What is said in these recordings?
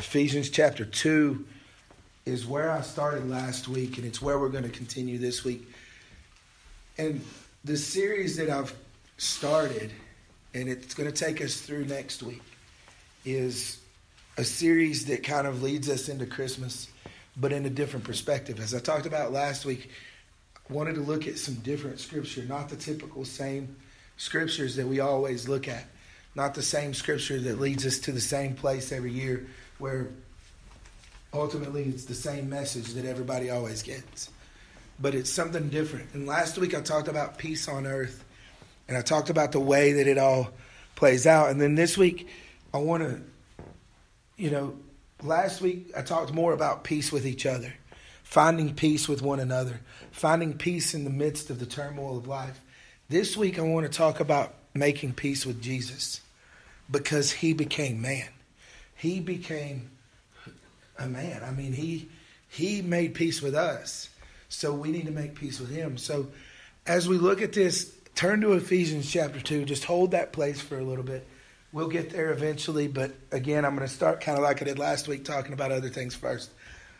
Ephesians chapter 2 is where I started last week, and it's where we're going to continue this week. And the series that I've started, and it's going to take us through next week, is a series that kind of leads us into Christmas, but in a different perspective. As I talked about last week, I wanted to look at some different scripture, not the typical same scriptures that we always look at, not the same scripture that leads us to the same place every year, where ultimately it's the same message that everybody always gets. But it's something different. And last week I talked about peace on earth, and I talked about the way that it all plays out. And then this week I want to, last week I talked more about peace with each other, finding peace with one another, finding peace in the midst of the turmoil of life. This week I want to talk about making peace with Jesus, because he became man. He became a man. I mean, he made peace with us. So we need to make peace with him. So as we look at this, turn to Ephesians chapter 2. Just hold that place for a little bit. We'll get there eventually. But again, I'm going to start kind of like I did last week, talking about other things first.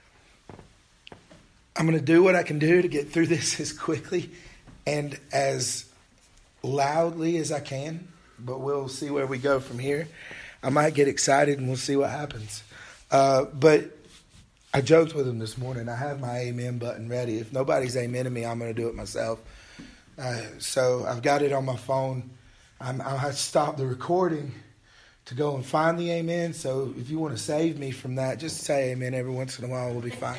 I'm going to do what I can do to get through this as quickly and as loudly as I can. But we'll see where we go from here. I might get excited and we'll see what happens. But I joked with him this morning. I have my amen button ready. If nobody's amening me, I'm going to do it myself. So I've got it on my phone. I'll have to stop the recording to go and find the amen. So if you want to save me from that, just say amen every once in a while. We'll be fine.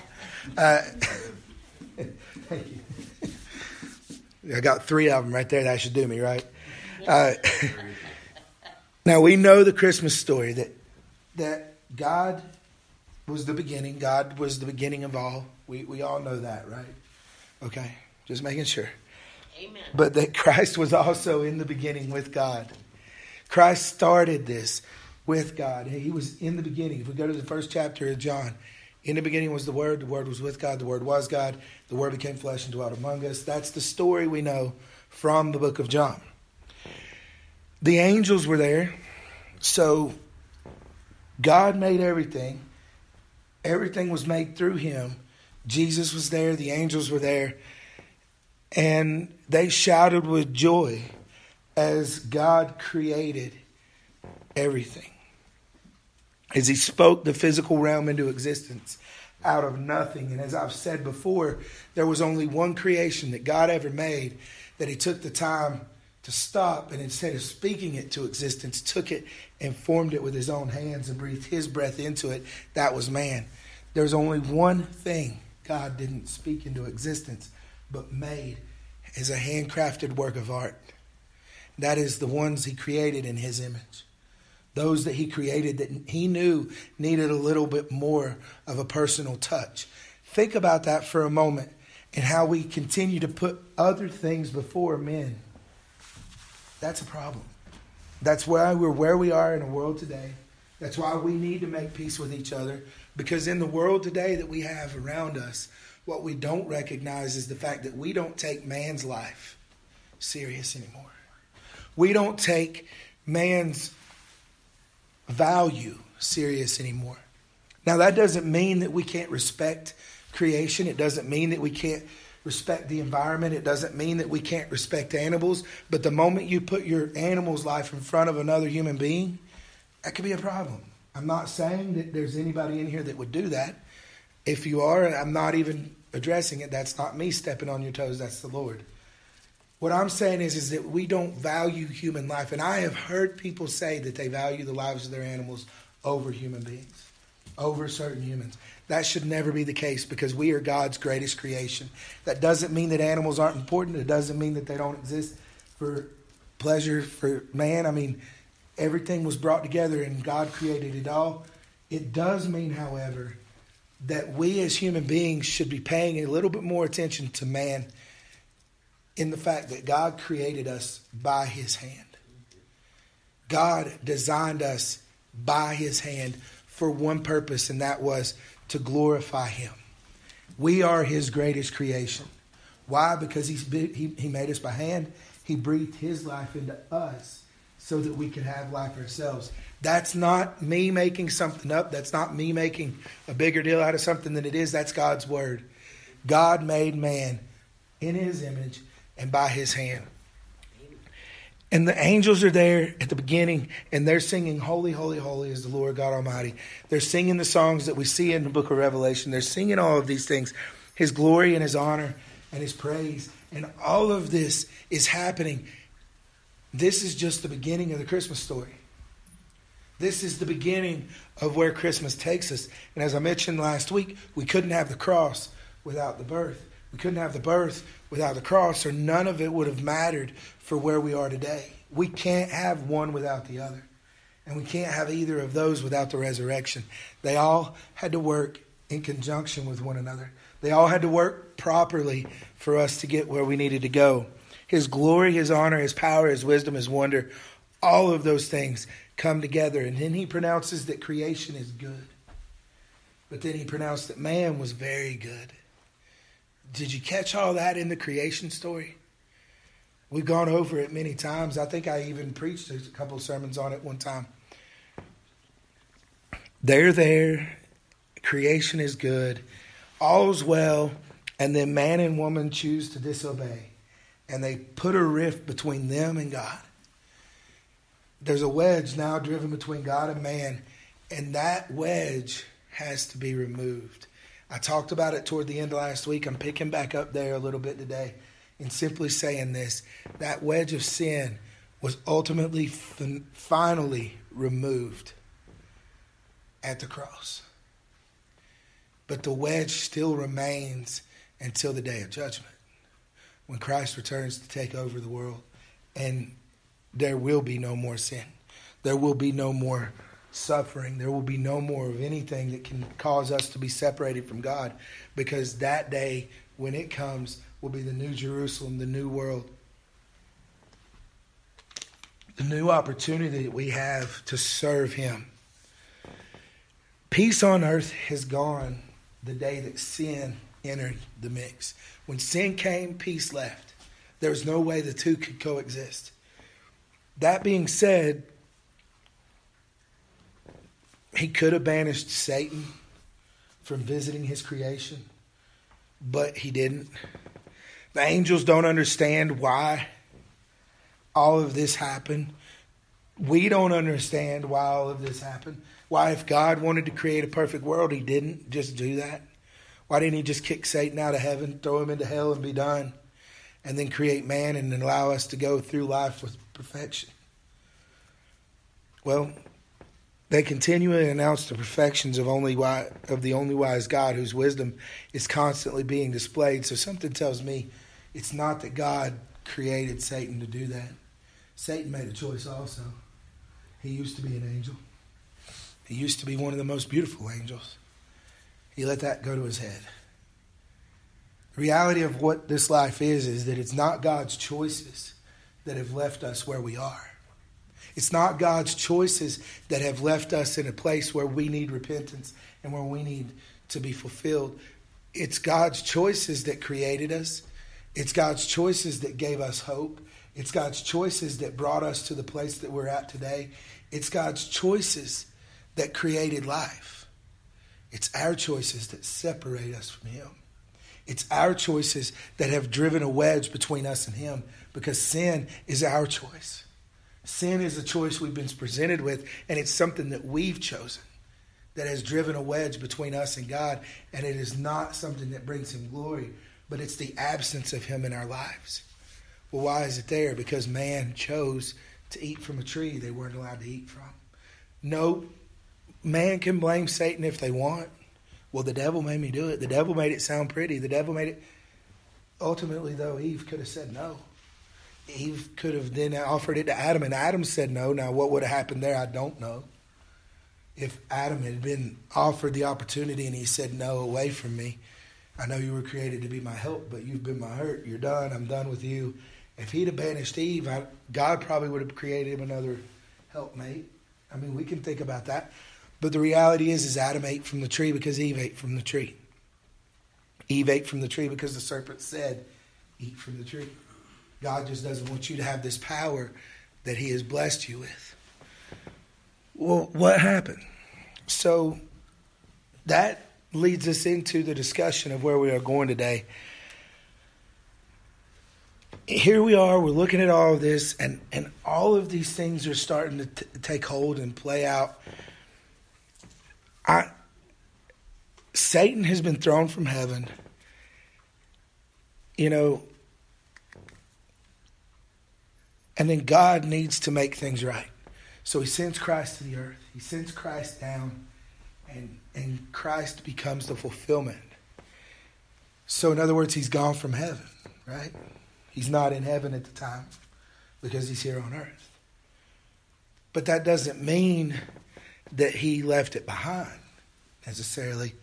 Thank you. I got 3 of them right there. That should do me, right? Now we know the Christmas story that God was the beginning. God was the beginning of all. We all know that, right? Okay, just making sure. Amen. But that Christ was also in the beginning with God. Christ started this with God. He was in the beginning. If we go to the first chapter of John, in the beginning was the Word was with God, the Word was God, the Word became flesh and dwelt among us. That's the story we know from the book of John. The angels were there. So God made everything. Everything was made through him. Jesus was there. The angels were there. And they shouted with joy as God created everything. As he spoke the physical realm into existence out of nothing. And as I've said before, there was only one creation that God ever made that he took the time to stop, and instead of speaking it to existence, took it and formed it with his own hands and breathed his breath into it. That was man. There's only one thing God didn't speak into existence, but made as a handcrafted work of art. That is the ones he created in his image. Those that he created that he knew needed a little bit more of a personal touch. Think about that for a moment, and how we continue to put other things before men. That's a problem. That's why we're where we are in the world today. That's why we need to make peace with each other. Because in the world today that we have around us, what we don't recognize is the fact that we don't take man's life serious anymore. We don't take man's value serious anymore. Now, that doesn't mean that we can't respect creation. It doesn't mean that we can't respect the environment. It doesn't mean that we can't respect animals. But the moment you put your animal's life in front of another human being, that could be a problem. I'm not saying that there's anybody in here that would do that. If you are, I'm not even addressing it. That's not me stepping on your toes. That's the Lord. What I'm saying is that we don't value human life. And I have heard people say that they value the lives of their animals over human beings, over certain humans. That should never be the case, because we are God's greatest creation. That doesn't mean that animals aren't important. It doesn't mean that they don't exist for pleasure for man. I mean, everything was brought together and God created it all. It does mean, however, that we as human beings should be paying a little bit more attention to man, in the fact that God created us by his hand. God designed us by his hand for one purpose, and that was to glorify him. We are his greatest creation. Why? Because he made us by hand. He breathed his life into us so that we could have life ourselves. That's not me making something up. That's not me making a bigger deal out of something than it is. That's God's word. God made man in his image and by his hand. And the angels are there at the beginning, and they're singing, "Holy, holy, holy is the Lord God Almighty." They're singing the songs that we see in the book of Revelation. They're singing all of these things, his glory and his honor and his praise. And all of this is happening. This is just the beginning of the Christmas story. This is the beginning of where Christmas takes us. And as I mentioned last week, we couldn't have the cross without the birth. We couldn't have the birth without the cross, or none of it would have mattered for where we are today. We can't have one without the other. And we can't have either of those without the resurrection. They all had to work in conjunction with one another. They all had to work properly for us to get where we needed to go. His glory, his honor, his power, his wisdom, his wonder, all of those things come together. And then he pronounces that creation is good. But then he pronounced that man was very good. Did you catch all that in the creation story? We've gone over it many times. I think I even preached a couple of sermons on it one time. They're there. Creation is good. All's well. And then man and woman choose to disobey. And they put a rift between them and God. There's a wedge now driven between God and man. And that wedge has to be removed. I talked about it toward the end of last week. I'm picking back up there a little bit today and simply saying this. That wedge of sin was ultimately, finally removed at the cross. But the wedge still remains until the day of judgment, when Christ returns to take over the world. And there will be no more sin. There will be no more suffering. There will be no more of anything that can cause us to be separated from God, because that day, when it comes, will be the new Jerusalem, the new world, the new opportunity that we have to serve him. Peace on earth has gone the day that sin entered the mix. When sin came, peace left. There was no way the two could coexist. That being said, he could have banished Satan from visiting his creation, but he didn't. The angels don't understand why all of this happened. We don't understand why all of this happened. Why, if God wanted to create a perfect world, he didn't just do that? Why didn't he just kick Satan out of heaven, throw him into hell and be done, and then create man and allow us to go through life with perfection? Well, they continually announce the perfections of the only wise God, whose wisdom is constantly being displayed. So something tells me it's not that God created Satan to do that. Satan made a choice also. He used to be an angel. He used to be one of the most beautiful angels. He let that go to his head. The reality of what this life is that it's not God's choices that have left us where we are. It's not God's choices that have left us in a place where we need repentance and where we need to be fulfilled. It's God's choices that created us. It's God's choices that gave us hope. It's God's choices that brought us to the place that we're at today. It's God's choices that created life. It's our choices that separate us from him. It's our choices that have driven a wedge between us and him, because sin is our choice. Sin is a choice we've been presented with, and it's something that we've chosen that has driven a wedge between us and God, and it is not something that brings him glory, but it's the absence of him in our lives. Well, why is it there? Because man chose to eat from a tree they weren't allowed to eat from. No, man can blame Satan if they want. Well, the devil made me do it. The devil made it sound pretty. The devil made it. Ultimately, though, Eve could have said no. Eve could have then offered it to Adam, and Adam said no. Now, what would have happened there, I don't know. If Adam had been offered the opportunity and he said, no, away from me. I know you were created to be my help, but you've been my hurt. You're done. I'm done with you. If he'd have banished Eve, God probably would have created him another helpmate. I mean, we can think about that. But the reality is Adam ate from the tree because Eve ate from the tree. Eve ate from the tree because the serpent said, eat from the tree. God just doesn't want you to have this power that he has blessed you with. Well, what happened? So that leads us into the discussion of where we are going today. Here we are, we're looking at all of this, and all of these things are starting to take hold and play out. Satan has been thrown from heaven. And then God needs to make things right. So he sends Christ to the earth. He sends Christ down, and Christ becomes the fulfillment. So in other words, he's gone from heaven, right? He's not in heaven at the time because he's here on earth. But that doesn't mean that he left it behind necessarily.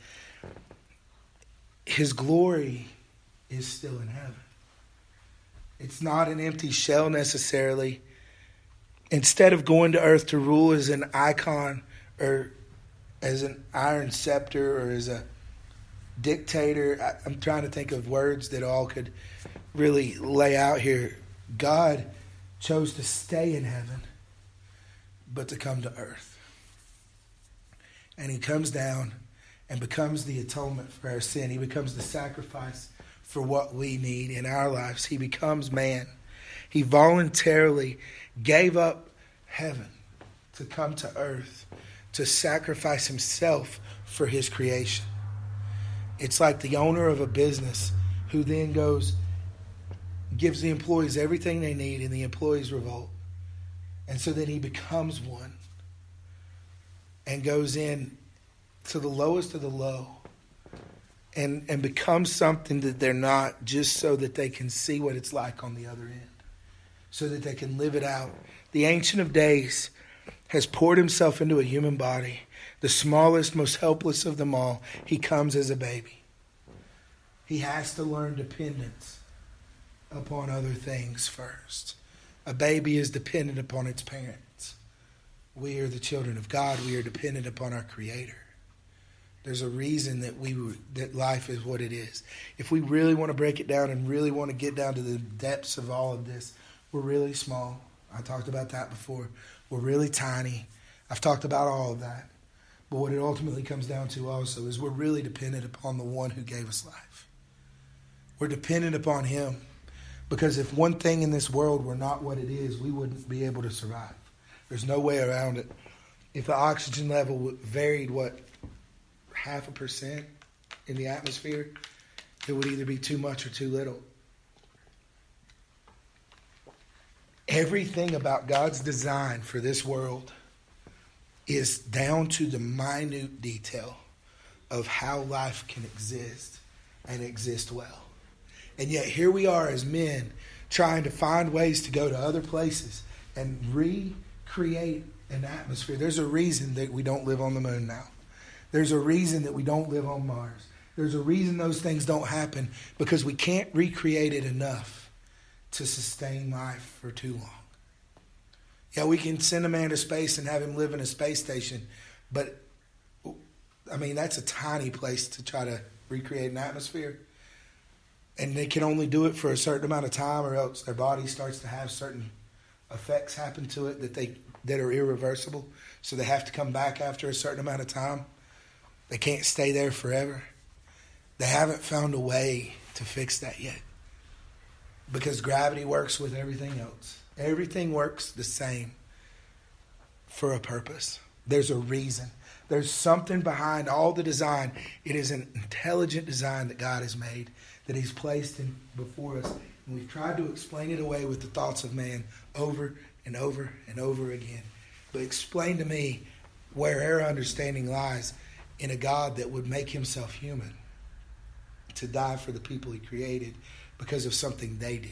His glory is still in heaven. It's not an empty shell necessarily. Instead of going to earth to rule as an icon or as an iron scepter or as a dictator, I'm trying to think of words that all could really lay out here. God chose to stay in heaven, but to come to earth. And he comes down and becomes the atonement for our sin. He becomes the sacrifice for what we need in our lives. He becomes man. He voluntarily gave up heaven to come to earth, to sacrifice himself for his creation. It's like the owner of a business who then gives the employees everything they need, and the employees revolt. And so then he becomes one and goes in to the lowest of the low and becomes something that they're not, just so that they can see what it's like on the other end, so that they can live it out. The Ancient of Days has poured himself into a human body, the smallest, most helpless of them all. He comes as a baby. He has to learn dependence upon other things first. A baby is dependent upon its parents. We are the children of God. We are dependent upon our Creator. There's a reason that life is what it is. If we really want to break it down and really want to get down to the depths of all of this, we're really small. I talked about that before. We're really tiny. I've talked about all of that. But what it ultimately comes down to also is we're really dependent upon the one who gave us life. We're dependent upon him. Because if one thing in this world were not what it is, we wouldn't be able to survive. There's no way around it. If the oxygen level varied, 0.5% in the atmosphere, it would either be too much or too little. Everything about God's design for this world is down to the minute detail of how life can exist and exist well. And yet here we are as men trying to find ways to go to other places and recreate an atmosphere. There's a reason that we don't live on the moon now. There's a reason that we don't live on Mars. There's a reason those things don't happen, because we can't recreate it enough to sustain life for too long. Yeah, we can send a man to space and have him live in a space station, but that's a tiny place to try to recreate an atmosphere. And they can only do it for a certain amount of time, or else their body starts to have certain effects happen to it that are irreversible. So they have to come back after a certain amount of time. They can't stay there forever. They haven't found a way to fix that yet, because gravity works with everything else. Everything works the same for a purpose. There's a reason. There's something behind all the design. It is an intelligent design that God has made, that he's placed in before us. And we've tried to explain it away with the thoughts of man over and over and over again. But explain to me where our understanding lies in a God that would make himself human to die for the people he created because of something they did.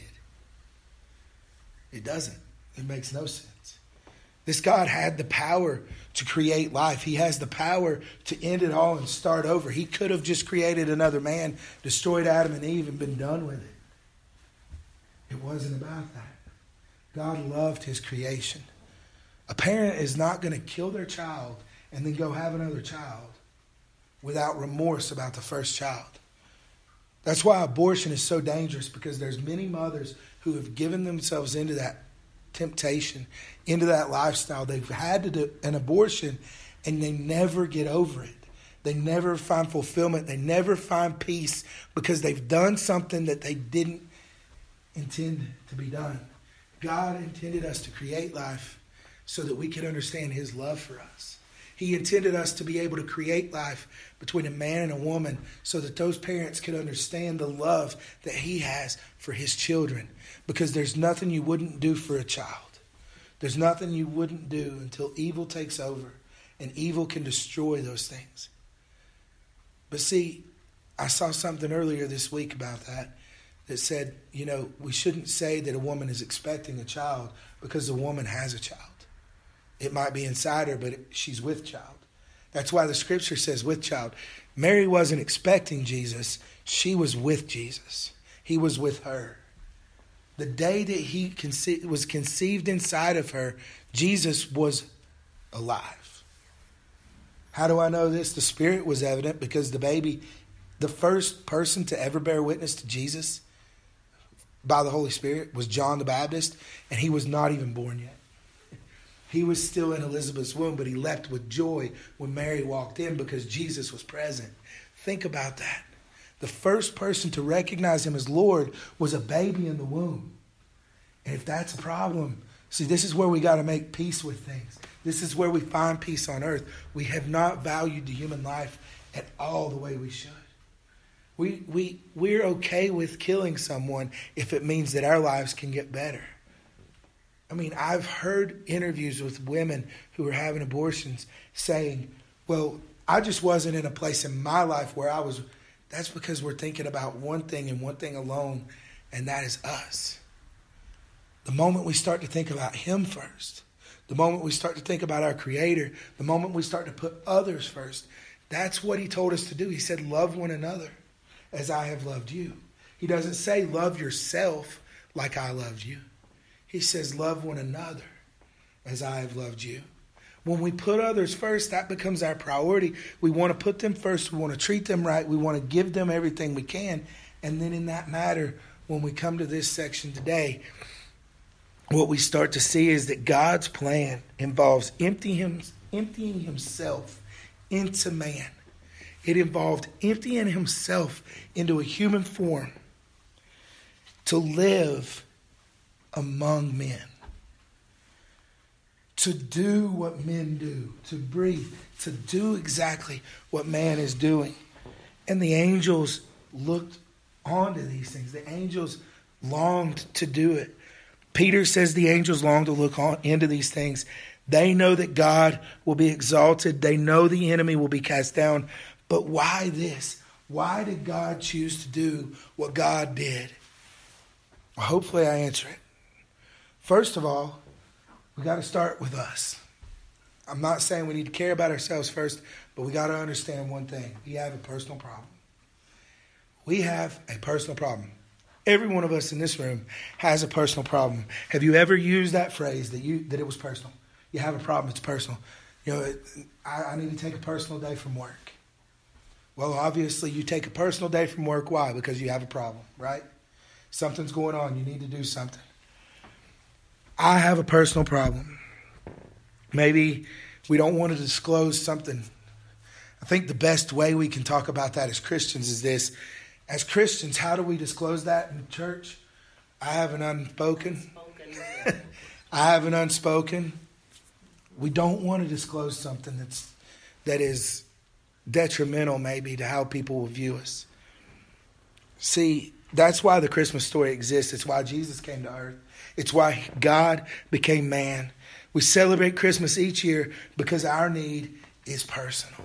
It doesn't. It makes no sense. This God had the power to create life. He has the power to end it all and start over. He could have just created another man, destroyed Adam and Eve, and been done with it. It wasn't about that. God loved his creation. A parent is not going to kill their child and then go have another child without remorse about the first child. That's why abortion is so dangerous, because there's many mothers who have given themselves into that temptation, into that lifestyle. They've had to do an abortion, and they never get over it. They never find fulfillment. They never find peace because they've done something that they didn't intend to be done. God intended us to create life so that we could understand his love for us. He intended us to be able to create life between a man and a woman so that those parents could understand the love that he has for his children. Because there's nothing you wouldn't do for a child. There's nothing you wouldn't do until evil takes over, and evil can destroy those things. But see, I saw something earlier this week about that said, we shouldn't say that a woman is expecting a child because the woman has a child. It might be inside her, but she's with child. That's why the scripture says with child. Mary wasn't expecting Jesus. She was with Jesus. He was with her. The day that he was conceived inside of her, Jesus was alive. How do I know this? The Spirit was evident because the first person to ever bear witness to Jesus by the Holy Spirit was John the Baptist, and he was not even born yet. He was still in Elizabeth's womb, but he leapt with joy when Mary walked in because Jesus was present. Think about that. The first person to recognize him as Lord was a baby in the womb. And if that's a problem, see, this is where we got to make peace with things. This is where we find peace on earth. We have not valued the human life at all the way we should. We're okay with killing someone if it means that our lives can get better. I mean, I've heard interviews with women who are having abortions saying, well, I just wasn't in a place in my life where I was. That's because we're thinking about one thing and one thing alone, and that is us. The moment we start to think about him first, the moment we start to think about our Creator, the moment we start to put others first, that's what he told us to do. He said, love one another as I have loved you. He doesn't say love yourself like I loved you. He says love one another as I have loved you. When we put others first, that becomes our priority. We want to put them first. We want to treat them right. We want to give them everything we can. And then in that matter, when we come to this section today, what we start to see is that God's plan involves emptying himself into man. It involved emptying himself into a human form to live among men, to do what men do, to breathe, to do exactly what man is doing. And the angels looked onto these things. The angels longed to do it. Peter says the angels long to look into these things. They know that God will be exalted. They know the enemy will be cast down. But why this? Why did God choose to do what God did? Well, hopefully I answer it. First of all, we got to start with us. I'm not saying we need to care about ourselves first, but we got to understand one thing. We have a personal problem. We have a personal problem. Every one of us in this room has a personal problem. Have you ever used that phrase that it was personal? You have a problem, it's personal. I need to take a personal day from work. Well, obviously you take a personal day from work. Why? Because you have a problem, right? Something's going on. You need to do something. I have a personal problem. Maybe we don't want to disclose something. I think the best way we can talk about that as Christians is this. As Christians, how do we disclose that in church? I have an unspoken. I have an unspoken. We don't want to disclose something that is detrimental maybe to how people will view us. See, that's why the Christmas story exists. It's why Jesus came to earth. It's why God became man. We celebrate Christmas each year because our need is personal.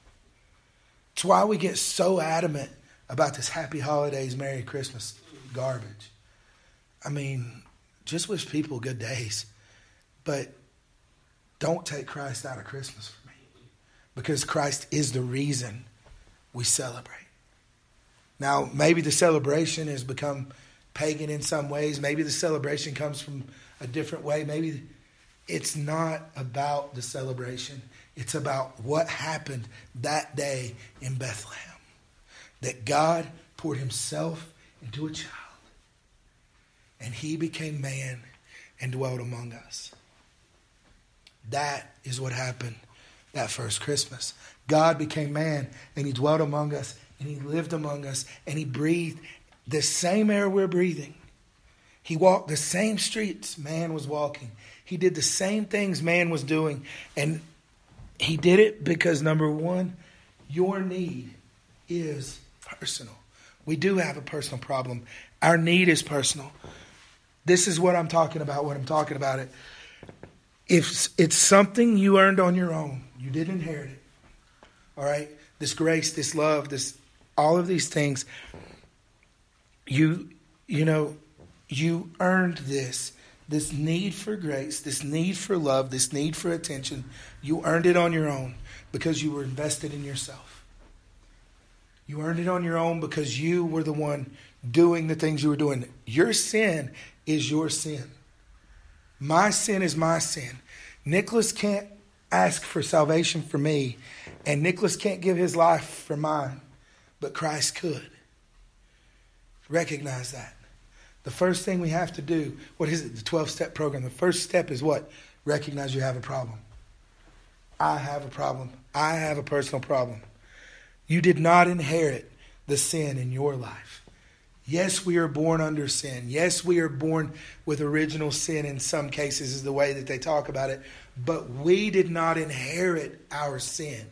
It's why we get so adamant about this happy holidays, Merry Christmas garbage. I mean, just wish people good days. But don't take Christ out of Christmas for me. Because Christ is the reason we celebrate. Now, maybe the celebration has become pagan in some ways. Maybe the celebration comes from a different way. Maybe it's not about the celebration. It's about what happened that day in Bethlehem. That God poured himself into a child. And he became man. and dwelt among us. That is what happened that first Christmas. God became man, and he dwelt among us, and he lived among us, and he breathed the same air we're breathing. He walked the same streets man was walking. He did the same things man was doing. And he did it because, number one, your need is personal. We do have a personal problem. Our need is personal. This is what I'm talking about when I'm talking about it. If it's something you earned on your own, you didn't inherit it. All right? This grace, this love, this all of these things, you earned this need for grace, this need for love, this need for attention. You earned it on your own because you were invested in yourself. You earned it on your own because you were the one doing the things you were doing. Your sin is your sin. My sin is my sin. Nicholas can't ask for salvation for me, and Nicholas can't give his life for mine, but Christ could. Recognize that. The first thing we have to do, what is it? The 12-step program. The first step is what? Recognize you have a problem. I have a problem. I have a personal problem. You did not inherit the sin in your life. Yes, we are born under sin. Yes, we are born with original sin in some cases is the way that they talk about it. But we did not inherit our sin.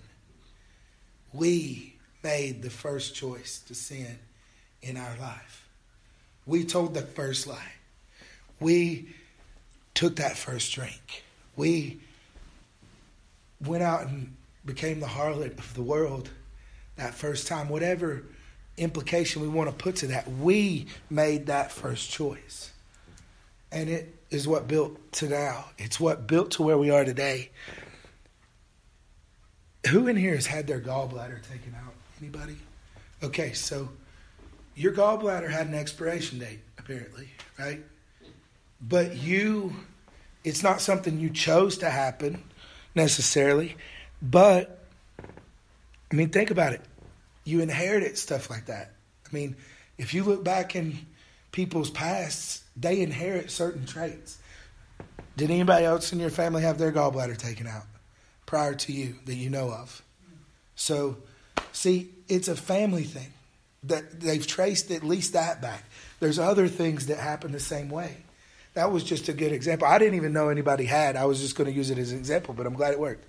We made the first choice to sin in our life. We told the first lie. We took that first drink. We went out and became the harlot of the world that first time. Whatever implication we want to put to that, we made that first choice. And it is what built to now. It's what built to where we are today. Who in here has had their gallbladder taken out? Anybody? Okay, so your gallbladder had an expiration date, apparently, right? But it's not something you chose to happen necessarily. But, I mean, think about it. You inherited stuff like that. I mean, if you look back in people's pasts, they inherit certain traits. Did anybody else in your family have their gallbladder taken out prior to you that you know of? So, see, it's a family thing. That they've traced at least that back. There's other things that happen the same way. That was just a good example. I didn't even know anybody had. I was just going to use it as an example, but I'm glad it worked.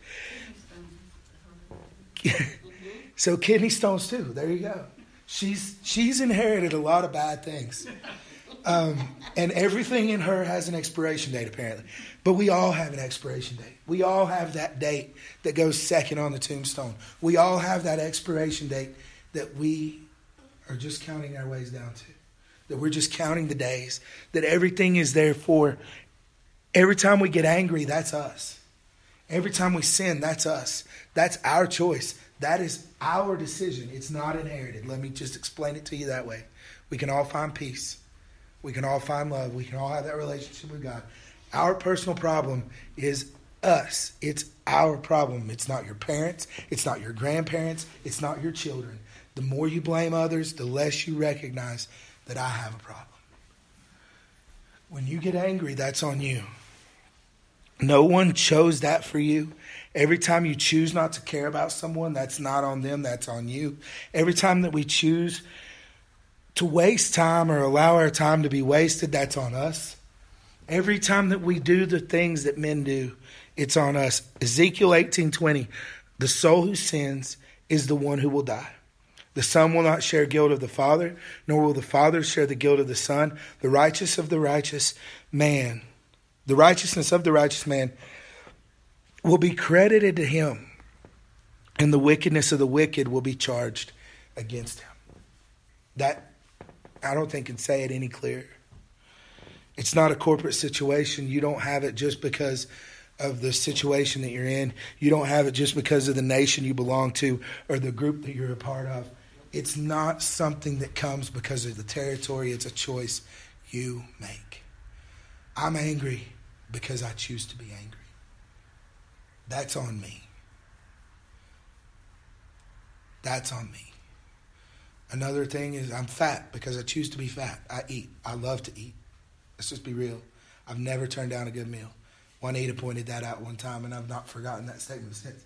So kidney stones too. There you go. She's inherited a lot of bad things. And everything in her has an expiration date, apparently. But we all have an expiration date. We all have that date that goes second on the tombstone. We all have that expiration date that we are just counting our ways down to. That we're just counting the days. That everything is there for. Every time we get angry, that's us. Every time we sin, that's us. That's our choice. That is our decision. It's not inherited. Let me just explain it to you that way. We can all find peace. We can all find love. We can all have that relationship with God. Our personal problem is us. It's our problem. It's not your parents. It's not your grandparents. It's not your children. The more you blame others, the less you recognize that I have a problem. When you get angry, that's on you. No one chose that for you. Every time you choose not to care about someone, that's not on them, that's on you. Every time that we choose to waste time or allow our time to be wasted, that's on us. Every time that we do the things that men do, it's on us. Ezekiel 18:20, the soul who sins is the one who will die. The son will not share guilt of the father, nor will the father share the guilt of the son. The righteousness of the righteous man will be credited to him, and the wickedness of the wicked will be charged against him. That, I don't think, can say it any clearer. It's not a corporate situation. You don't have it just because of the situation that you're in. You don't have it just because of the nation you belong to or the group that you're a part of. It's not something that comes because of the territory. It's a choice you make. I'm angry because I choose to be angry. That's on me. That's on me. Another thing is I'm fat because I choose to be fat. I eat. I love to eat. Let's just be real. I've never turned down a good meal. Juanita pointed that out one time, and I've not forgotten that statement since.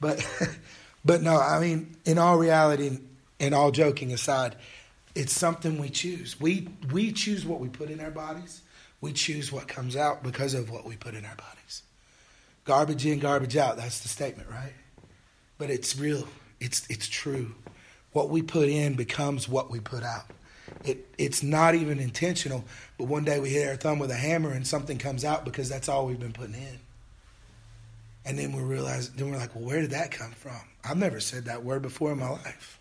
But no, I mean, in all reality, and all joking aside, it's something we choose. We choose what we put in our bodies. We choose what comes out because of what we put in our bodies. Garbage in, garbage out. That's the statement, right? But it's real. It's true. What we put in becomes what we put out. It's not even intentional, but one day we hit our thumb with a hammer and something comes out because that's all we've been putting in. And then we're like, well, where did that come from? I've never said that word before in my life.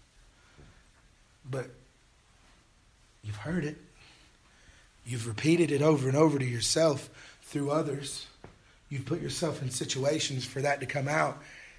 But you've heard it. You've repeated it over and over to yourself through others. You've put yourself in situations for that to come out.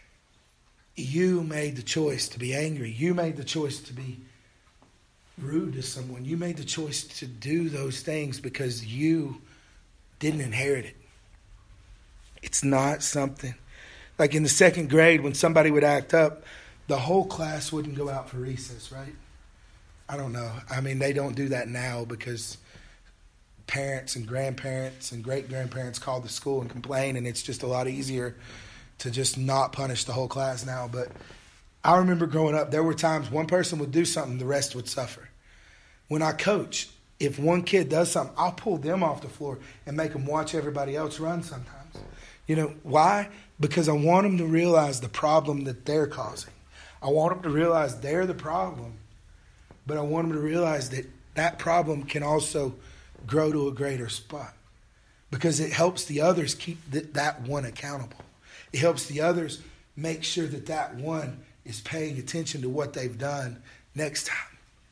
You made the choice to be angry. You made the choice to be rude to someone. You made the choice to do those things because you didn't inherit it. It's not something like in the second grade when somebody would act up, the whole class wouldn't go out for recess, right? I don't know. I mean, they don't do that now because parents and grandparents and great-grandparents call the school and complain, and it's just a lot easier to just not punish the whole class now. But I remember growing up, there were times one person would do something, the rest would suffer. When I coach, if one kid does something, I'll pull them off the floor and make them watch everybody else run sometimes. You know, why? Because I want them to realize the problem that they're causing. I want them to realize they're the problem, but I want them to realize that that problem can also grow to a greater spot because it helps the others keep that one accountable. It helps the others make sure that that one is paying attention to what they've done next time.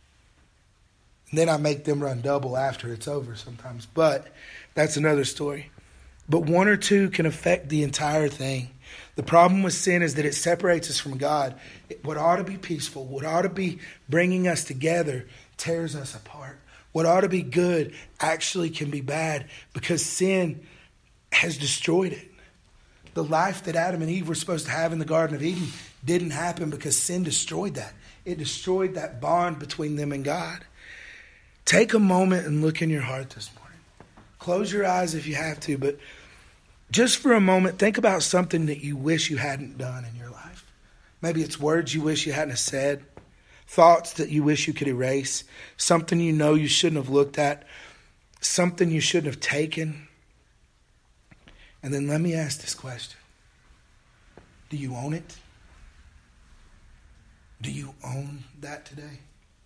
And then I make them run double after it's over sometimes, but that's another story. But one or two can affect the entire thing. The problem with sin is that it separates us from God. What ought to be peaceful, what ought to be bringing us together, tears us apart. What ought to be good actually can be bad because sin has destroyed it. The life that Adam and Eve were supposed to have in the Garden of Eden didn't happen because sin destroyed that. It destroyed that bond between them and God. Take a moment and look in your heart this morning. Close your eyes if you have to, but just for a moment, think about something that you wish you hadn't done in your life. Maybe it's words you wish you hadn't said, thoughts that you wish you could erase, something you know you shouldn't have looked at, something you shouldn't have taken. And then let me ask this question. Do you own it? Do you own that today?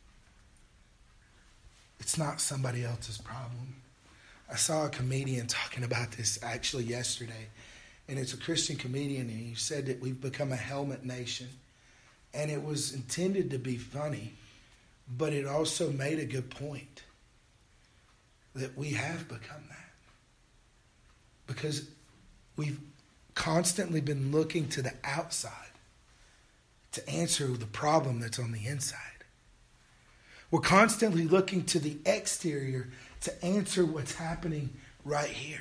It's not somebody else's problem. I saw a comedian talking about this actually yesterday, and it's a Christian comedian, and he said that we've become a helmet nation, and it was intended to be funny, but it also made a good point that we have become that because we've constantly been looking to the outside to answer the problem that's on the inside. We're constantly looking to the exterior to answer what's happening right here.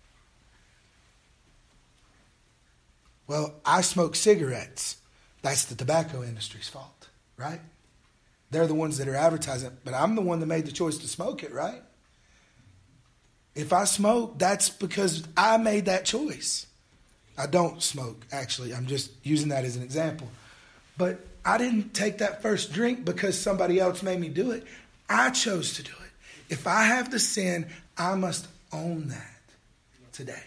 Well, I smoke cigarettes. That's the tobacco industry's fault, right? They're the ones that are advertising it, but I'm the one that made the choice to smoke it, right? If I smoke, that's because I made that choice. I don't smoke, actually. I'm just using that as an example. But I didn't take that first drink because somebody else made me do it. I chose to do it. If I have the sin, I must own that today.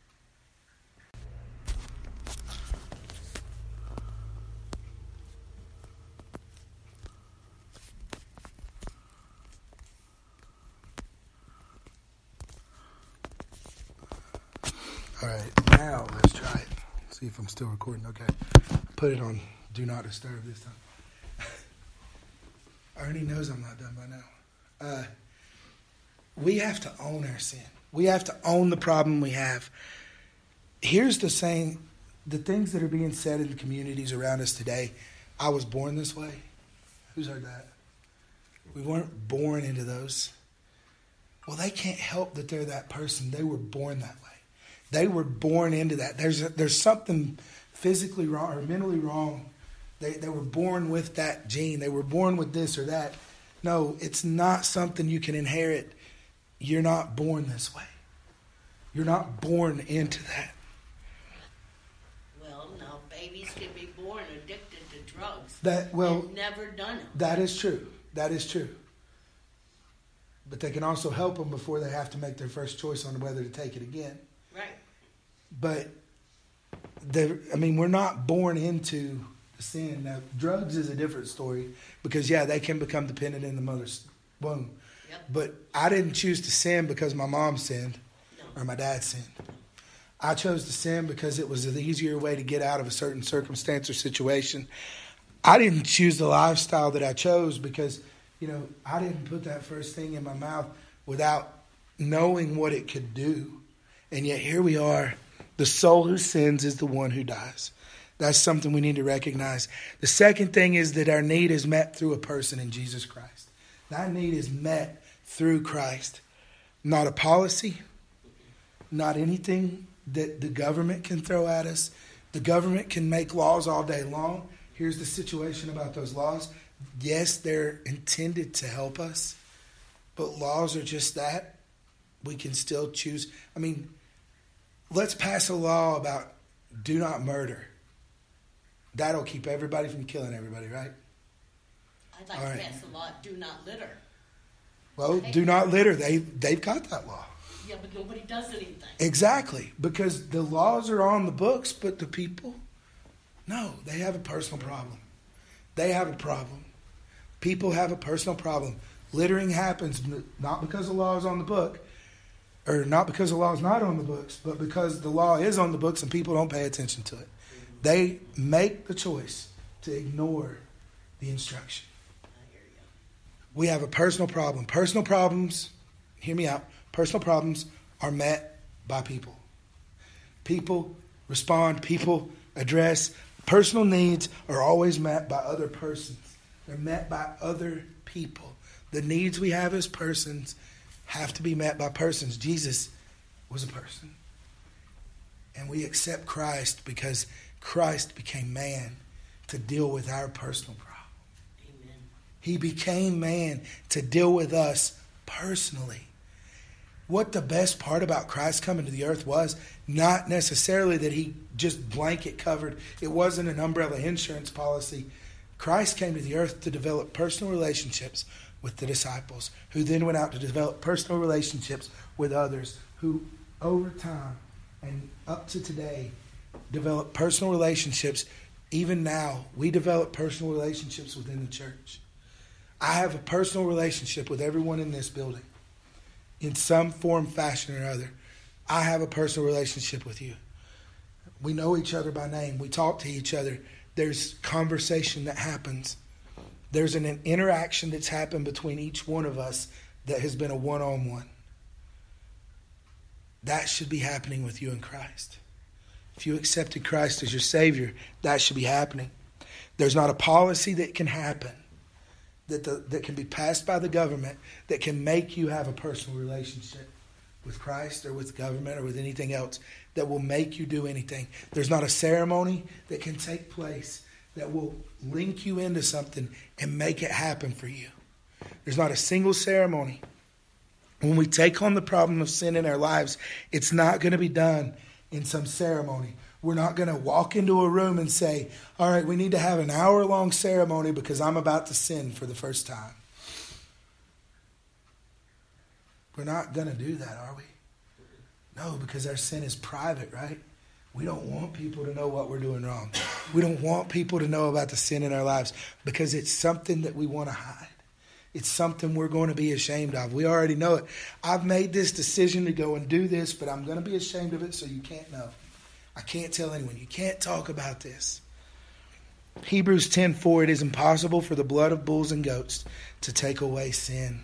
All right, now let's try it. See if I'm still recording. Okay. Put it on Do Not Disturb this time. Ernie knows I'm not done by now. We have to own our sin. We have to own the problem we have. Here's the saying, the things that are being said in the communities around us today, I was born this way. Who's heard that? We weren't born into those. Well, they can't help that they're that person. They were born that way. They were born into that. There's something physically wrong or mentally wrong. They were born with that gene. They were born with this or that. No, it's not something you can inherit. You're not born this way. You're not born into that. Well, no, babies can be born addicted to drugs. And never done it. That is true. That is true. But they can also help them before they have to make their first choice on whether to take it again. Right. But we're not born into sin. Now, drugs is a different story because, they can become dependent in the mother's womb. Yep. But I didn't choose to sin because my mom sinned or my dad sinned. I chose to sin because it was an easier way to get out of a certain circumstance or situation. I didn't choose the lifestyle that I chose because, I didn't put that first thing in my mouth without knowing what it could do. And yet here we are. The soul who sins is the one who dies. That's something we need to recognize. The second thing is that our need is met through a person in Jesus Christ. That need is met through Christ. Not a policy, not anything that the government can throw at us. The government can make laws all day long. Here's the situation about those laws. Yes, they're intended to help us, but laws are just that. We can still choose. Let's pass a law about do not murder. That'll keep everybody from killing everybody, right? I'd like to pass a law, do not litter. Well, do not litter. They've got that law. Yeah, but nobody does anything. Exactly. Because the laws are on the books, but the people, no, they have a personal problem. They have a problem. People have a personal problem. Littering happens not because the law is on the book, or not because the law is not on the books, but because the law is on the books and people don't pay attention to it. They make the choice to ignore the instruction. I hear you. We have a personal problem. Personal problems, hear me out, personal problems are met by people. People respond, people address. Personal needs are always met by other persons. They're met by other people. The needs we have as persons have to be met by persons. Jesus was a person. And we accept Christ because Christ became man to deal with our personal problem. Amen. He became man to deal with us personally. What the best part about Christ coming to the earth was not necessarily that he just blanket covered. It wasn't an umbrella insurance policy. Christ came to the earth to develop personal relationships with the disciples, who then went out to develop personal relationships with others, who over time and up to today develop personal relationships. Even now, we develop personal relationships within the church. I have a personal relationship with everyone in this building. In some form, fashion, or other. I have a personal relationship with you. We know each other by name. We talk to each other. There's conversation that happens. There's an interaction that's happened between each one of us that has been a one-on-one. That should be happening with you in Christ. If you accepted Christ as your Savior, that should be happening. There's not a policy that can happen that can be passed by the government that can make you have a personal relationship with Christ or with government or with anything else that will make you do anything. There's not a ceremony that can take place that will link you into something and make it happen for you. There's not a single ceremony. When we take on the problem of sin in our lives, it's not going to be done in some ceremony. We're not going to walk into a room and say, all right, we need to have an hour-long ceremony because I'm about to sin for the first time. We're not going to do that, are we? No, because our sin is private, right? We don't want people to know what we're doing wrong. We don't want people to know about the sin in our lives because it's something that we want to hide. It's something we're going to be ashamed of. We already know it. I've made this decision to go and do this, but I'm going to be ashamed of it, so you can't know. I can't tell anyone. You can't talk about this. Hebrews 10:4, it is impossible for the blood of bulls and goats to take away sin.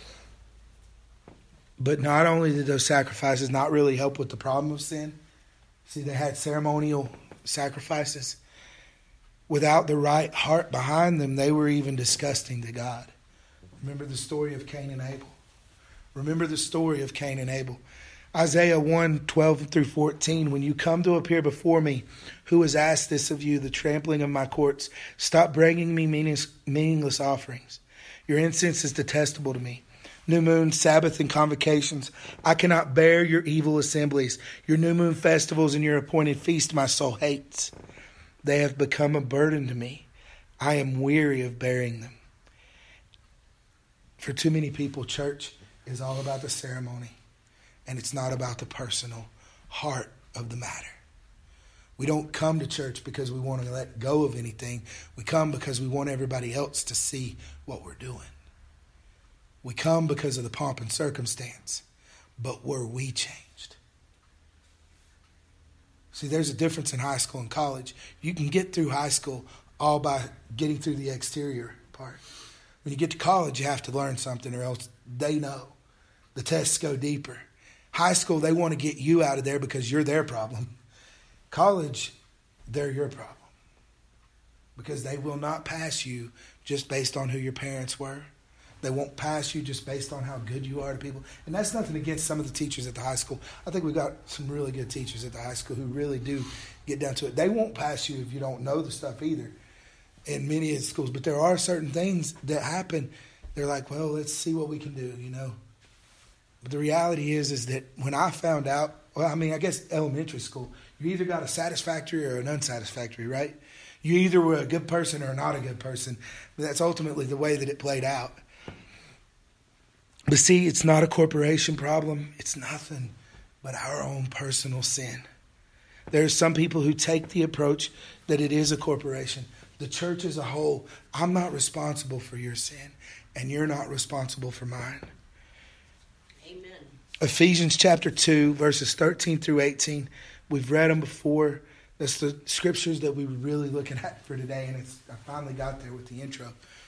But not only did those sacrifices not really help with the problem of sin, see, they had ceremonial sacrifices. Without the right heart behind them, they were even disgusting to God. Remember the story of Cain and Abel. Remember the story of Cain and Abel. Isaiah 1:12-14, when you come to appear before me, who has asked this of you, the trampling of my courts? Stop bringing me meaningless offerings. Your incense is detestable to me. New moon, Sabbath, and convocations. I cannot bear your evil assemblies. Your new moon festivals and your appointed feast my soul hates. They have become a burden to me. I am weary of bearing them. For too many people, church is all about the ceremony, and it's not about the personal heart of the matter. We don't come to church because we want to let go of anything. We come because we want everybody else to see what we're doing. We come because of the pomp and circumstance. But were we changed? See, there's a difference in high school and college. You can get through high school all by getting through the exterior part. When you get to college, you have to learn something, or else they know. The tests go deeper. High school, they want to get you out of there because you're their problem. College, they're your problem. Because they will not pass you just based on who your parents were. They won't pass you just based on how good you are to people. And that's nothing against some of the teachers at the high school. I think we've got some really good teachers at the high school who really do get down to it. They won't pass you if you don't know the stuff either in many of the schools. But there are certain things that happen. They're like, well, let's see what we can do, you know. But the reality is that when I found out, well, I mean, I guess elementary school, you either got a satisfactory or an unsatisfactory, right? You either were a good person or not a good person. But that's ultimately the way that it played out. But see, it's not a corporation problem. It's nothing but our own personal sin. There are some people who take the approach that it is a corporation. The church as a whole, I'm not responsible for your sin, and you're not responsible for mine. Amen. Ephesians chapter 2, verses 13 through 18. We've read them before. That's the scriptures that we were really looking at for today, and I finally got there with the intro.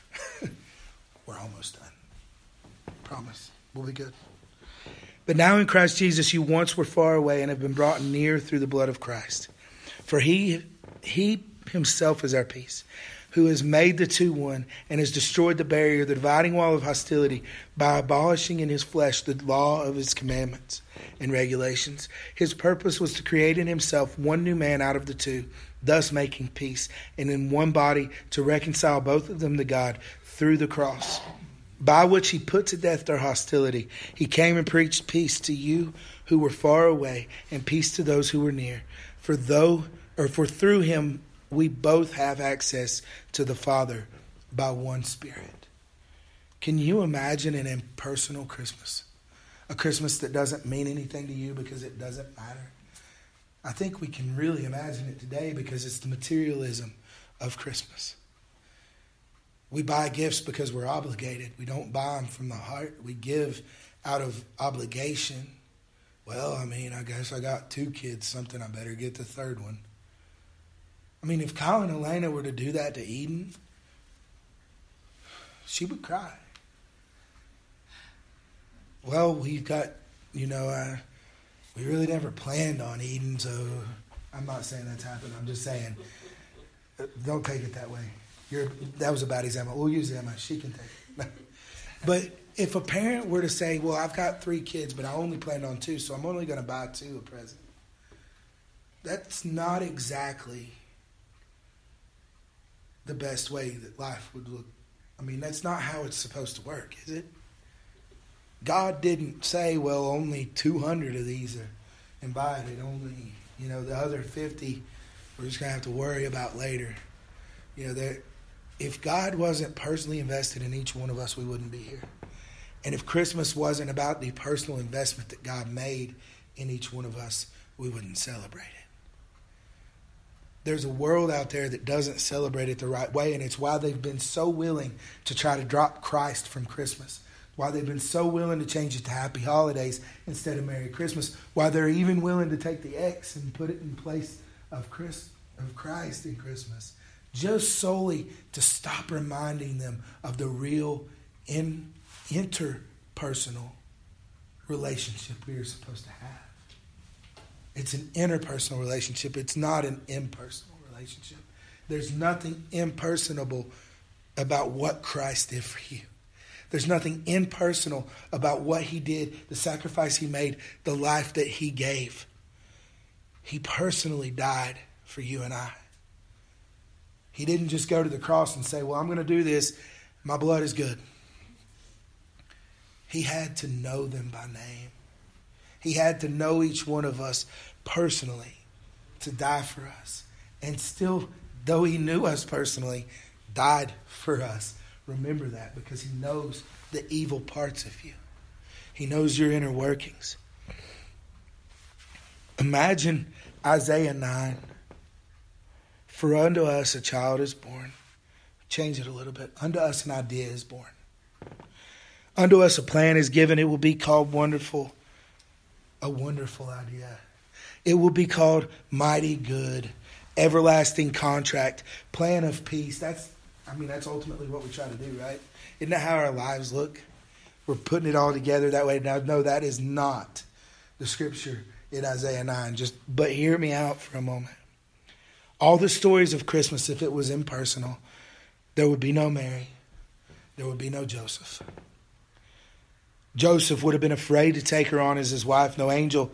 We're almost done. Promise. We'll be good. But now in Christ Jesus, you once were far away and have been brought near through the blood of Christ. For he himself is our peace, who has made the two one and has destroyed the barrier, the dividing wall of hostility, by abolishing in his flesh the law of his commandments and regulations. His purpose was to create in himself one new man out of the two, thus making peace, and in one body to reconcile both of them to God through the cross, by which he put to death their hostility. He came and preached peace to you who were far away, and peace to those who were near. For through him we both have access to the Father by one Spirit. Can you imagine an impersonal Christmas? A Christmas that doesn't mean anything to you because it doesn't matter? I think we can really imagine it today because it's the materialism of Christmas. We buy gifts because we're obligated. We don't buy them from the heart. We give out of obligation. Well, I mean, I guess I got 2 kids, something I better get the 3rd one. I mean, if Kyle and Elena were to do that to Eden, she would cry. Well, we got, we really never planned on Eden, so I'm not saying that's happened. I'm just saying, don't take it that way. That was a bad example. We'll use Emma. She can take it. But if a parent were to say, well, I've got 3 kids, but I only planned on 2, so I'm only going to buy 2 a present. That's not exactly the best way that life would look. I mean, that's not how it's supposed to work, is it? God didn't say, well, only 200 of these are invited. Only, the other 50 we're just going to have to worry about later. If God wasn't personally invested in each one of us, we wouldn't be here. And if Christmas wasn't about the personal investment that God made in each one of us, we wouldn't celebrate it. There's a world out there that doesn't celebrate it the right way, and it's why they've been so willing to try to drop Christ from Christmas. Why they've been so willing to change it to Happy Holidays instead of Merry Christmas. Why they're even willing to take the X and put it in place of Christ in Christmas. Just solely to stop reminding them of the real interpersonal relationship we are supposed to have. It's an interpersonal relationship. It's not an impersonal relationship. There's nothing impersonable about what Christ did for you. There's nothing impersonal about what he did, the sacrifice he made, the life that he gave. He personally died for you and I. He didn't just go to the cross and say, well, I'm going to do this. My blood is good. He had to know them by name. He had to know each one of us personally to die for us. And still, though he knew us personally, died for us. Remember that, because he knows the evil parts of you. He knows your inner workings. Imagine Isaiah 9. For unto us a child is born. Change it a little bit. Unto us an idea is born. Unto us a plan is given. It will be called Wonderful. A wonderful idea. It will be called Mighty Good. Everlasting Contract. Plan of Peace. That's ultimately what we try to do, right? Isn't that how our lives look? We're putting it all together that way. Now, no, that is not the scripture in Isaiah 9. But hear me out for a moment. All the stories of Christmas, if it was impersonal, there would be no Mary. There would be no Joseph. Joseph would have been afraid to take her on as his wife. No angel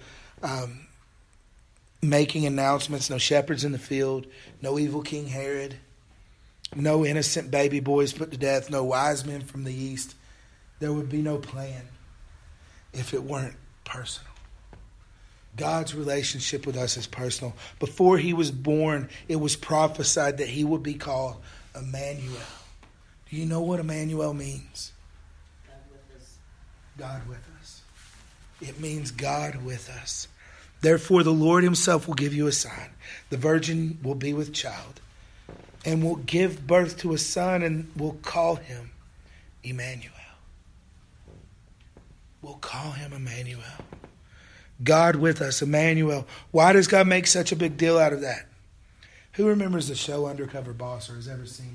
making announcements. No shepherds in the field. No evil King Herod. No innocent baby boys put to death. No wise men from the east. There would be no plan if it weren't personal. God's relationship with us is personal. Before he was born, it was prophesied that he would be called Emmanuel. Do you know what Emmanuel means? God with us. God with us. It means God with us. Therefore, the Lord himself will give you a sign. The virgin will be with child and will give birth to a son and will call him Emmanuel. We'll call him Emmanuel. God with us, Emmanuel. Why does God make such a big deal out of that? Who remembers the show Undercover Boss or has ever seen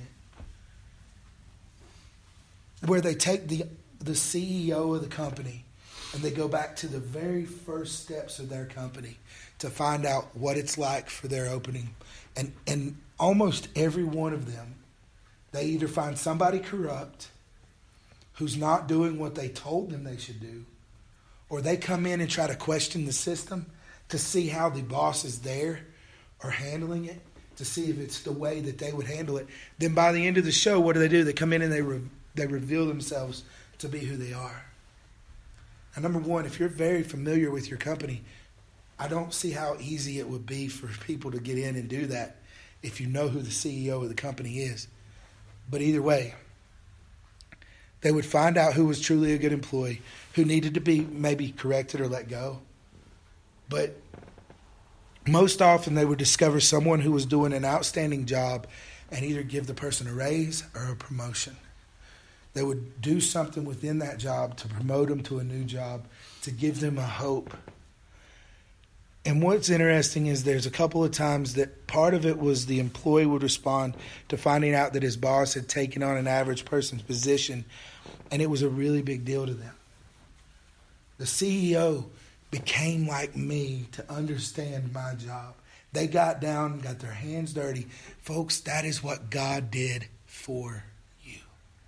it? Where they take the CEO of the company and they go back to the very first steps of their company to find out what it's like for their opening. And almost every one of them, they either find somebody corrupt who's not doing what they told them they should do, or they come in and try to question the system to see how the bosses there are handling it, to see if it's the way that they would handle it. Then by the end of the show, what do? They come in and they reveal themselves to be who they are. And number one, if you're very familiar with your company, I don't see how easy it would be for people to get in and do that if you know who the CEO of the company is. But either way, they would find out who was truly a good employee, who needed to be maybe corrected or let go. But most often they would discover someone who was doing an outstanding job and either give the person a raise or a promotion. They would do something within that job to promote them to a new job, to give them a hope. And what's interesting is there's a couple of times that part of it was the employee would respond to finding out that his boss had taken on an average person's position, and it was a really big deal to them. The CEO became like me to understand my job. They got down, got their hands dirty. Folks, that is what God did for you.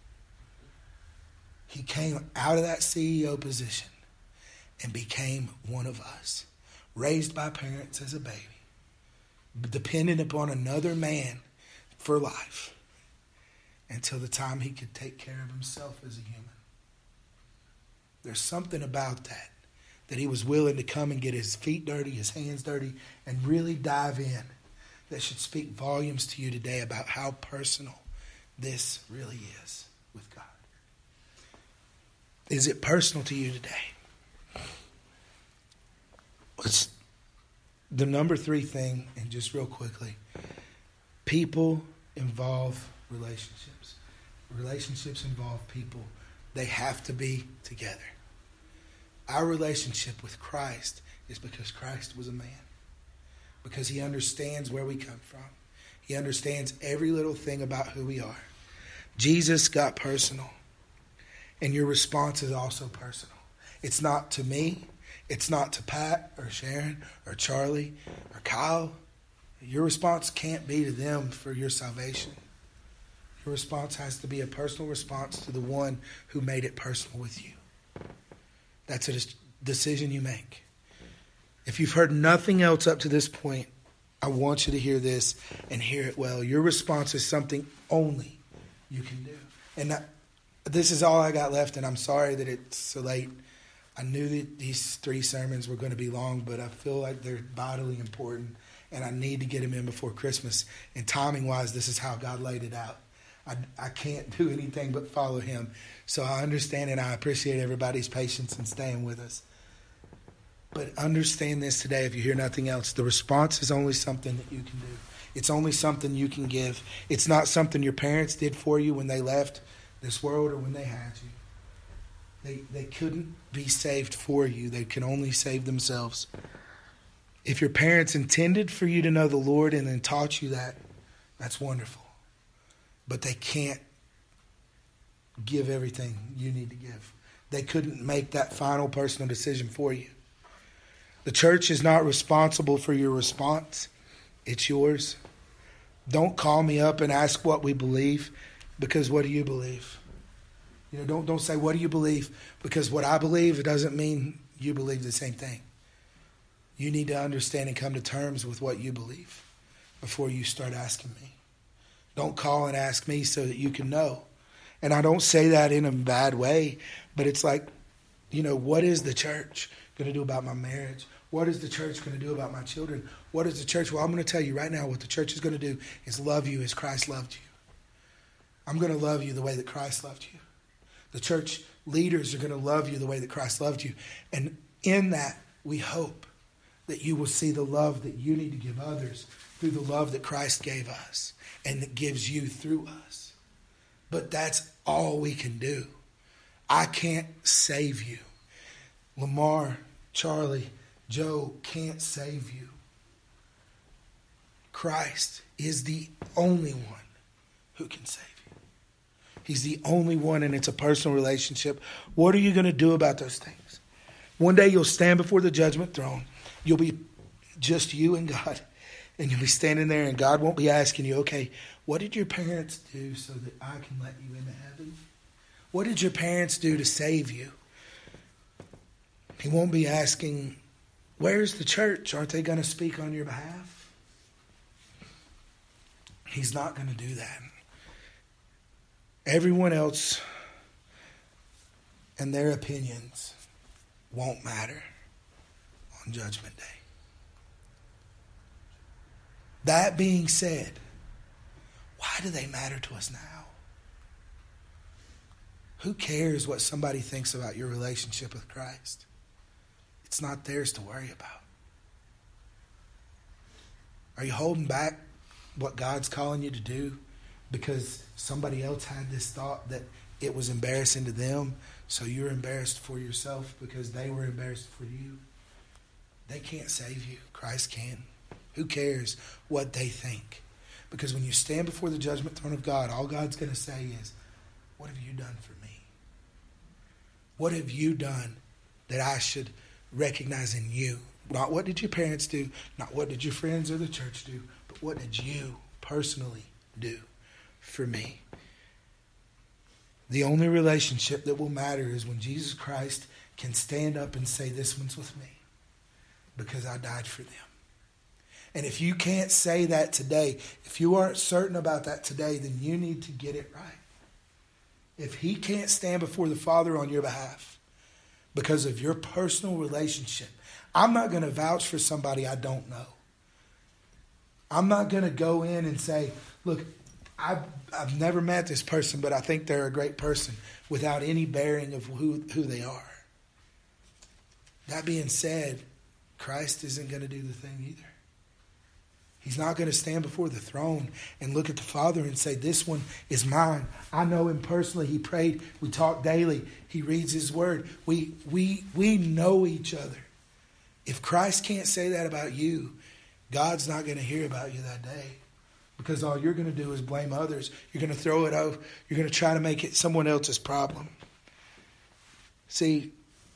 He came out of that CEO position and became one of us. Raised by parents as a baby, dependent upon another man for life until the time he could take care of himself as a human. There's something about that he was willing to come and get his feet dirty, his hands dirty, and really dive in, that should speak volumes to you today about how personal this really is with God. Is it personal to you today? It's the number 3 thing, and just real quickly, people involve relationships. Relationships involve people. They have to be together. Our relationship with Christ is because Christ was a man. Because he understands where we come from. He understands every little thing about who we are. Jesus got personal. And your response is also personal. It's not to me. It's not to Pat or Sharon or Charlie or Kyle. Your response can't be to them for your salvation. Your response has to be a personal response to the one who made it personal with you. That's a decision you make. If you've heard nothing else up to this point, I want you to hear this and hear it well. Your response is something only you can do. And This is all I got left, and I'm sorry that it's so late. I knew that these 3 sermons were going to be long, but I feel like they're vitally important, and I need to get them in before Christmas. And timing-wise, this is how God laid it out. I can't do anything but follow him. So I understand and I appreciate everybody's patience in staying with us. But understand this today, if you hear nothing else, the response is only something that you can do. It's only something you can give. It's not something your parents did for you when they left this world or when they had you. They couldn't be saved for you. They can only save themselves. If your parents intended for you to know the Lord and then taught you that, that's wonderful. But they can't give everything you need to give. They couldn't make that final personal decision for you. The church is not responsible for your response. It's yours. Don't call me up and ask what we believe, because what do you believe? Don't say, what do you believe? Because what I believe, it doesn't mean you believe the same thing. You need to understand and come to terms with what you believe before you start asking me. Don't call and ask me so that you can know. And I don't say that in a bad way, but it's like, what is the church going to do about my marriage? What is the church going to do about my children? What is the church? Well, I'm going to tell you right now what the church is going to do is love you as Christ loved you. I'm going to love you the way that Christ loved you. The church leaders are going to love you the way that Christ loved you. And in that, we hope that you will see the love that you need to give others through the love that Christ gave us and that gives you through us. But that's all we can do. I can't save you. Lamar, Charlie, Joe can't save you. Christ is the only one who can save you. He's the only one, and it's a personal relationship. What are you going to do about those things? One day you'll stand before the judgment throne. You'll be just you and God. And you'll be standing there and God won't be asking you, okay, what did your parents do so that I can let you into heaven? What did your parents do to save you? He won't be asking, where's the church? Aren't they going to speak on your behalf? He's not going to do that. Everyone else and their opinions won't matter on Judgment Day. That being said, why do they matter to us now? Who cares what somebody thinks about your relationship with Christ? It's not theirs to worry about. Are you holding back what God's calling you to do because somebody else had this thought that it was embarrassing to them, so you're embarrassed for yourself because they were embarrassed for you? They can't save you. Christ can. Who cares what they think? Because when you stand before the judgment throne of God, all God's going to say is, what have you done for me? What have you done that I should recognize in you? Not what did your parents do, not what did your friends or the church do, but what did you personally do for me? The only relationship that will matter is when Jesus Christ can stand up and say, this one's with me because I died for them. And if you can't say that today, if you aren't certain about that today, then you need to get it right. If he can't stand before the Father on your behalf because of your personal relationship, I'm not going to vouch for somebody I don't know. I'm not going to go in and say, look, I've never met this person, but I think they're a great person, without any bearing of who they are. That being said, Christ isn't going to do the thing either. He's not going to stand before the throne and look at the Father and say, this one is mine. I know him personally. He prayed. We talk daily. He reads his word. We know each other. If Christ can't say that about you, God's not going to hear about you that day. Because all you're going to do is blame others. You're going to throw it over. You're going to try to make it someone else's problem. See,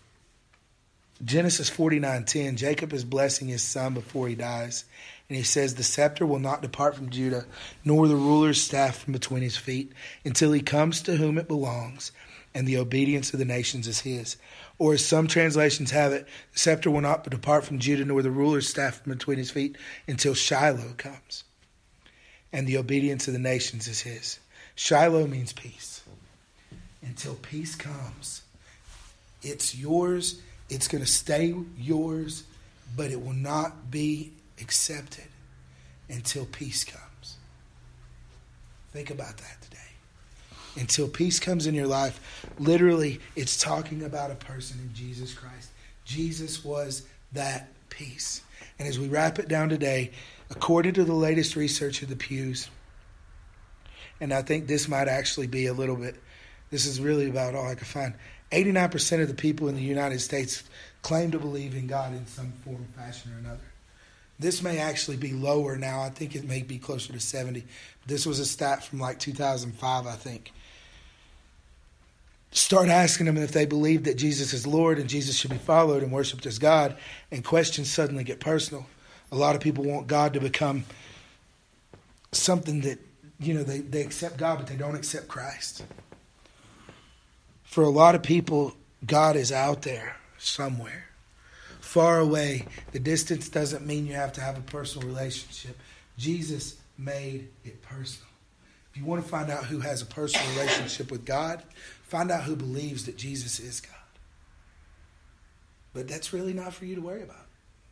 Genesis 49:10, Jacob is blessing his son before he dies. And he says, the scepter will not depart from Judah, nor the ruler's staff from between his feet, until he comes to whom it belongs, and the obedience of the nations is his. Or as some translations have it, the scepter will not depart from Judah, nor the ruler's staff from between his feet, until Shiloh comes, and the obedience of the nations is his. Shiloh means peace. until peace comes. It's yours. It's going to stay yours, but it will not be accepted until peace comes. Think about that today. Until peace comes in your life, literally, it's talking about a person in Jesus Christ. Jesus was that peace. And as we wrap it down today, according to the latest research of the Pews, and I think this might actually be a little bit, this is really about all I could find, 89% of the people in the United States claim to believe in God in some form, fashion, or another. This may actually be lower now. I think it may be closer to 70. This was a stat from like 2005, I think. Start asking them if they believe that Jesus is Lord and Jesus should be followed and worshipped as God, and questions suddenly get personal. A lot of people want God to become something that, they accept God, but they don't accept Christ. For a lot of people, God is out there somewhere, far away. The distance doesn't mean you have to have a personal relationship. Jesus made it personal. If you want to find out who has a personal relationship with God, find out who believes that Jesus is God. But that's really not for you to worry about.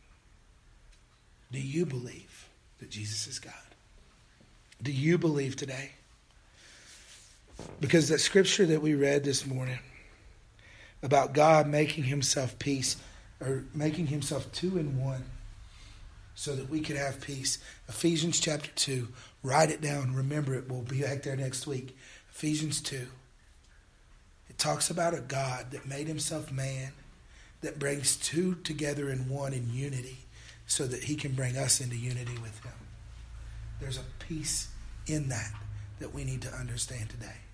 Do you believe that Jesus is God? Do you believe today? Because that scripture that we read this morning about God making himself peace, or making himself 2 in 1, so that we could have peace. Ephesians chapter 2. Write it down. Remember it. We'll be back there next week. Ephesians 2. It talks about a God that made himself man, that brings 2 together in 1 in unity, so that he can bring us into unity with him. There's a peace in that we need to understand today.